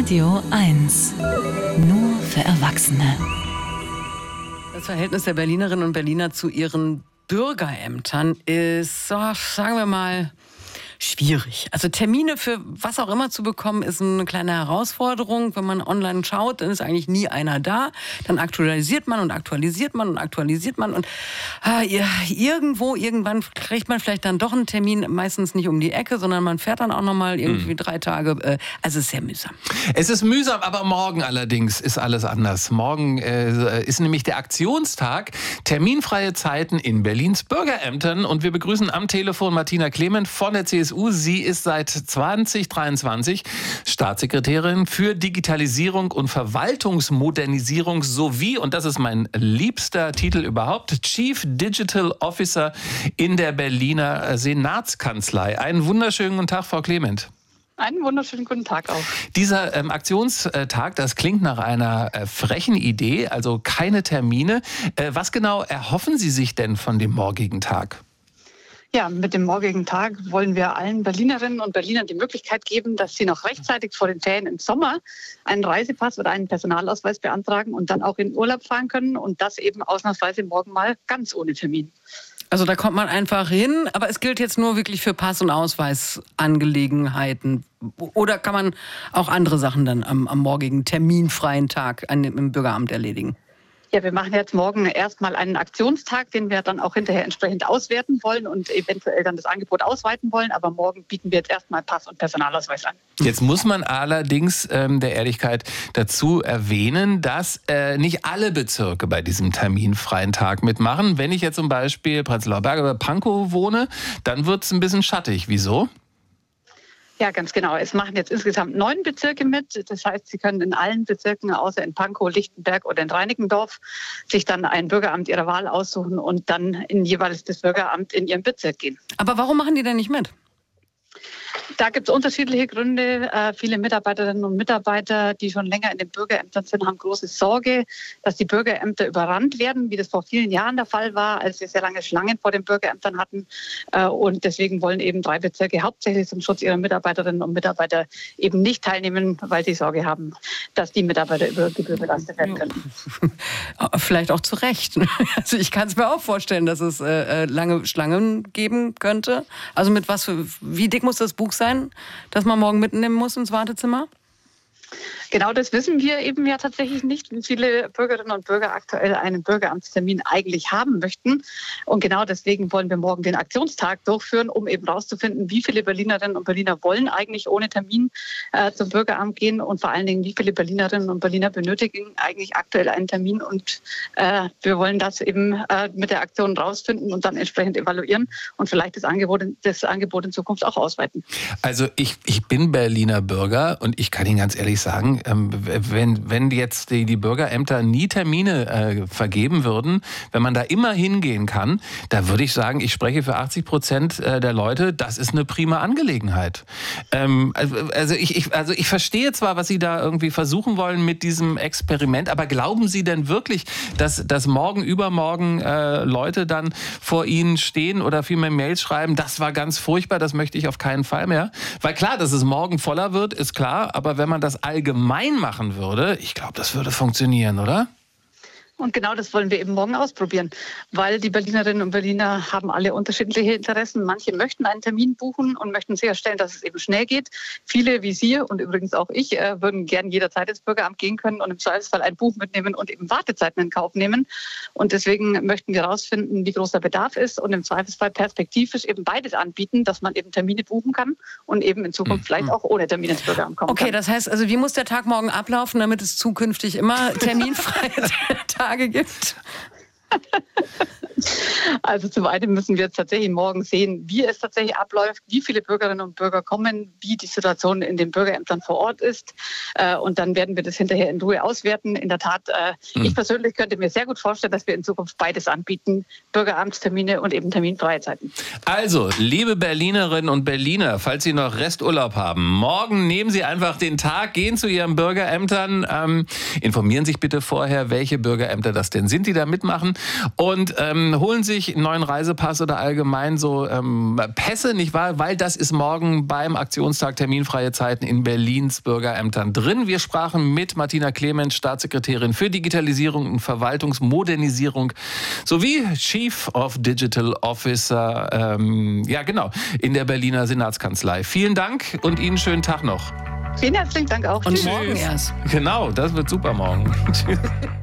Radio 1. Nur für Erwachsene. Das Verhältnis der Berlinerinnen und Berliner zu ihren Bürgerämtern ist, sagen wir mal, schwierig. Also Termine für was auch immer zu bekommen, ist eine kleine Herausforderung. Wenn man online schaut, dann ist eigentlich nie einer da. Dann aktualisiert man und aktualisiert man und aktualisiert man. Und irgendwann kriegt man vielleicht dann doch einen Termin, meistens nicht um die Ecke, sondern man fährt dann auch nochmal irgendwie 3 Tage. Also es ist sehr mühsam. Es ist mühsam, aber morgen allerdings ist alles anders. Morgen ist nämlich der Aktionstag, terminfreie Zeiten in Berlins Bürgerämtern. Und wir begrüßen am Telefon Martina Clement von der CSU. Sie ist seit 2023 Staatssekretärin für Digitalisierung und Verwaltungsmodernisierung sowie, und das ist mein liebster Titel überhaupt, Chief Digital Officer in der Berliner Senatskanzlei. Einen wunderschönen guten Tag, Frau Clement. Einen wunderschönen guten Tag auch. Dieser Aktionstag, das klingt nach einer frechen Idee, also keine Termine. Was genau erhoffen Sie sich denn von dem morgigen Tag? Ja, mit dem morgigen Tag wollen wir allen Berlinerinnen und Berlinern die Möglichkeit geben, dass sie noch rechtzeitig vor den Ferien im Sommer einen Reisepass oder einen Personalausweis beantragen und dann auch in Urlaub fahren können und das eben ausnahmsweise morgen mal ganz ohne Termin. Also da kommt man einfach hin, aber es gilt jetzt nur wirklich für Pass- und Ausweisangelegenheiten. Oder kann man auch andere Sachen dann am morgigen terminfreien Tag im Bürgeramt erledigen? Ja, wir machen jetzt morgen erstmal einen Aktionstag, den wir dann auch hinterher entsprechend auswerten wollen und eventuell dann das Angebot ausweiten wollen. Aber morgen bieten wir jetzt erstmal Pass- und Personalausweis an. Jetzt muss man allerdings der Ehrlichkeit dazu erwähnen, dass nicht alle Bezirke bei diesem terminfreien Tag mitmachen. Wenn ich jetzt zum Beispiel Prenzlauer Berg oder Pankow wohne, dann wird es ein bisschen schattig. Wieso? Ja, ganz genau. Es machen jetzt insgesamt 9 Bezirke mit. Das heißt, Sie können in allen Bezirken, außer in Pankow, Lichtenberg oder in Reinickendorf, sich dann ein Bürgeramt Ihrer Wahl aussuchen und dann in jeweils das Bürgeramt in Ihrem Bezirk gehen. Aber warum machen die denn nicht mit? Da gibt es unterschiedliche Gründe. Viele Mitarbeiterinnen und Mitarbeiter, die schon länger in den Bürgerämtern sind, haben große Sorge, dass die Bürgerämter überrannt werden, wie das vor vielen Jahren der Fall war, als wir sehr lange Schlangen vor den Bürgerämtern hatten. Und deswegen wollen eben 3 Bezirke hauptsächlich zum Schutz ihrer Mitarbeiterinnen und Mitarbeiter eben nicht teilnehmen, weil sie Sorge haben, dass die Mitarbeiter über Gebühr belastet werden können. Vielleicht auch zu Recht. Also ich kann es mir auch vorstellen, dass es lange Schlangen geben könnte. Also mit wie dick muss das Buch sein, das man morgen mitnehmen muss ins Wartezimmer? Genau, das wissen wir eben ja tatsächlich nicht, wie viele Bürgerinnen und Bürger aktuell einen Bürgeramtstermin eigentlich haben möchten. Und genau deswegen wollen wir morgen den Aktionstag durchführen, um eben rauszufinden, wie viele Berlinerinnen und Berliner wollen eigentlich ohne Termin zum Bürgeramt gehen und vor allen Dingen, wie viele Berlinerinnen und Berliner benötigen eigentlich aktuell einen Termin. Und wir wollen das eben mit der Aktion rausfinden und dann entsprechend evaluieren und vielleicht das Angebot in Zukunft auch ausweiten. Also ich bin Berliner Bürger und ich kann Ihnen ganz ehrlich sagen, wenn jetzt die Bürgerämter nie Termine vergeben würden, wenn man da immer hingehen kann, da würde ich sagen, ich spreche für 80% der Leute, das ist eine prima Angelegenheit. Also ich verstehe zwar, was Sie da irgendwie versuchen wollen mit diesem Experiment, aber glauben Sie denn wirklich, dass morgen, übermorgen Leute dann vor Ihnen stehen oder vielmehr Mails schreiben, das war ganz furchtbar, das möchte ich auf keinen Fall mehr? Weil klar, dass es morgen voller wird, ist klar, aber wenn man das allgemein machen würde, ich glaube, das würde funktionieren, oder? Und genau das wollen wir eben morgen ausprobieren, weil die Berlinerinnen und Berliner haben alle unterschiedliche Interessen. Manche möchten einen Termin buchen und möchten sicherstellen, dass es eben schnell geht. Viele wie Sie und übrigens auch ich würden gern jederzeit ins Bürgeramt gehen können und im Zweifelsfall ein Buch mitnehmen und eben Wartezeiten in Kauf nehmen. Und deswegen möchten wir herausfinden, wie groß der Bedarf ist und im Zweifelsfall perspektivisch eben beides anbieten, dass man eben Termine buchen kann und eben in Zukunft vielleicht auch ohne Termin ins Bürgeramt kommen kann. Okay, das heißt, also wie muss der Tag morgen ablaufen, damit es zukünftig immer terminfreie Tage gibt? Also zum einen müssen wir jetzt tatsächlich morgen sehen, wie es tatsächlich abläuft, wie viele Bürgerinnen und Bürger kommen, wie die Situation in den Bürgerämtern vor Ort ist. Und dann werden wir das hinterher in Ruhe auswerten. In der Tat, ich persönlich könnte mir sehr gut vorstellen, dass wir in Zukunft beides anbieten, Bürgeramtstermine und eben terminfreie Zeiten. Also, liebe Berlinerinnen und Berliner, falls Sie noch Resturlaub haben, morgen nehmen Sie einfach den Tag, gehen zu Ihren Bürgerämtern, informieren sich bitte vorher, welche Bürgerämter das denn sind, die da mitmachen. Und holen sich einen neuen Reisepass oder allgemein so Pässe, nicht wahr? Weil das ist morgen beim Aktionstag Terminfreie Zeiten in Berlins Bürgerämtern drin. Wir sprachen mit Martina Clement, Staatssekretärin für Digitalisierung und Verwaltungsmodernisierung sowie Chief of Digital Officer, in der Berliner Senatskanzlei. Vielen Dank und Ihnen schönen Tag noch. Vielen herzlichen Dank auch. Und morgen erst. Genau, das wird super morgen. Tschüss.